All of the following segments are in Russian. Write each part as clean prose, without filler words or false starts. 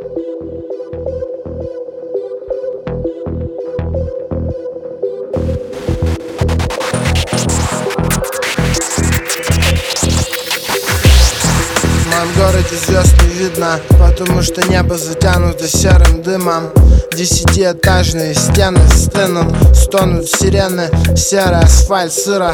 В моем городе звезд не видно, потому что небо затянуто серым дымом. 10-этажные стены стынут, стонут сирены, серый асфальт сыра.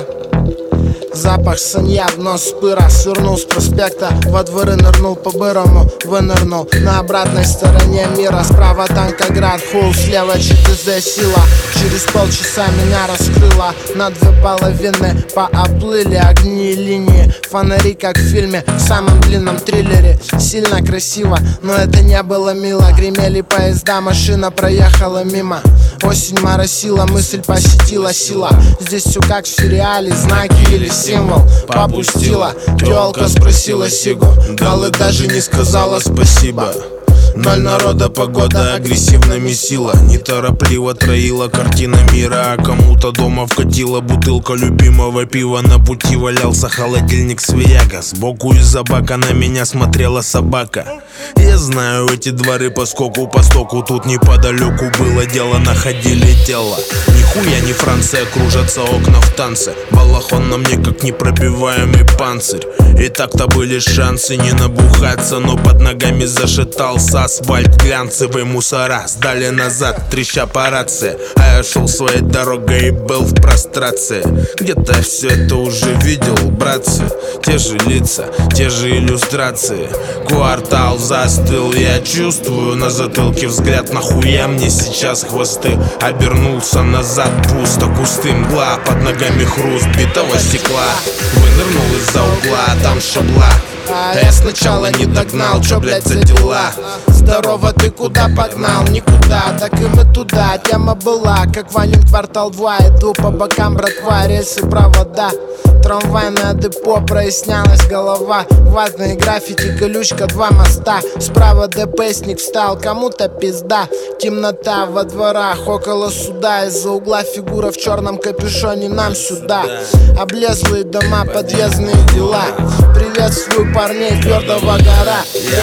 Запах санья в нос пыра. Свернул с проспекта, во дворы нырнул по-бырому. Вынырнул на обратной стороне мира. Справа Танкоград, Хул, слева ЧТЗ сила. Через полчаса меня раскрыло на две половины. Пооплыли огни и линии, фонари как в фильме, в самом длинном триллере. Сильно красиво, но это не было мило. Гремели поезда, машина проехала мимо. Осень моросила, мысль посетила сила. Здесь все как в сериале, знаки или символ. Попустила, тёлка спросила сигу, дал и даже не сказала спасибо. Ноль народа, погода агрессивно месила. Неторопливо троила картина мира, а кому-то дома вкатила бутылка любимого пива. На пути валялся холодильник Свияга. Сбоку из-за бака на меня смотрела собака. Я знаю эти дворы по скоку, по стоку. Тут неподалеку было дело, находили тело. Нихуя не Франция, кружатся окна в танце. Балахон на мне как непробиваемый панцирь. И так-то были шансы не набухаться, но под ногами зашатался асфальт. Глянцевые мусора сдали назад, треща по рации. А я шел своей дорогой и был в прострации. Где-то я все это уже видел, братцы. Те же лица, те же иллюстрации. Квартал застыл, я чувствую на затылке взгляд. Нахуя мне сейчас хвосты? Обернулся назад, пусто, кусты, мгла. Под ногами хруст битого стекла. Вынырнул из-за угла, а там шабла. А я сначала не догнал, чё, блядь, за дела? Здорово, ты куда погнал? Никуда, так и мы туда. Тема была, как Ванин квартал 2. Иду по бокам, братва, рельсы, провода. Трамвайное депо, прояснялась голова. Ватные граффити, колючка, 2 моста. Справа ДПСник встал, кому-то пизда. Темнота во дворах, около суда. Из-за угла фигура в черном капюшоне, нам сюда. Облезлые дома, подъездные дела. Приветствую парней твердого гора.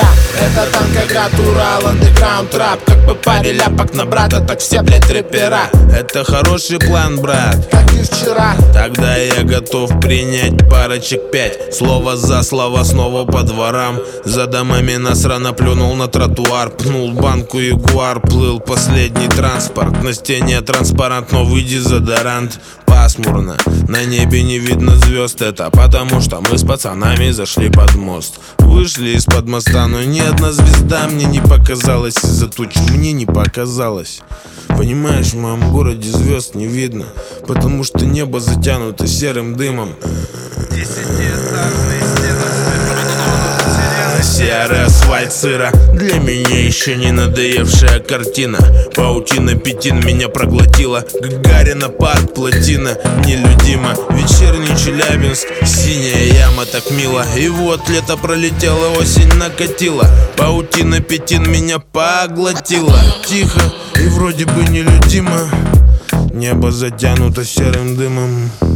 Это Танкоград, Урал, андеграунд рап. Как бы паре ляпок на брата, так все, блядь, рэпера. Это хороший план, брат, как и вчера. Тогда я готов принять парочек 5. Слово за слово, снова по дворам. За домами насрано плюнул на тротуар. Пнул банку Ягуар, плыл последний транспорт. На стене транспарант, новый дезодорант. Пасмурно, на небе не видно звезд. Это потому что мы с пацанами зашли под мост. Вышли из-под моста, но ни одна звезда мне не показалась. Из-за туч мне не показалось. Понимаешь, в моем городе звезд не видно, потому что небо затянуто серым дымом. Серый асфальт сыра, для меня еще не надоевшая картина. Паутина пятин меня проглотила. Гагарина парк, плотина, нелюдимо. Вечерний Челябинск, синяя яма, так мило. И вот лето пролетело, осень накатила. Паутина пятин меня поглотила. Тихо и вроде бы нелюдимо. Небо затянуто серым дымом.